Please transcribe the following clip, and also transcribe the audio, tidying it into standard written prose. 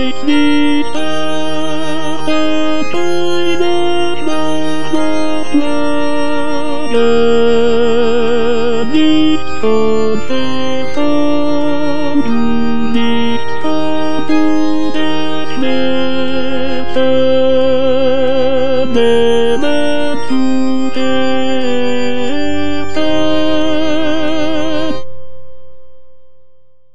ich nicht. Keine Nacht noch lange, nicht von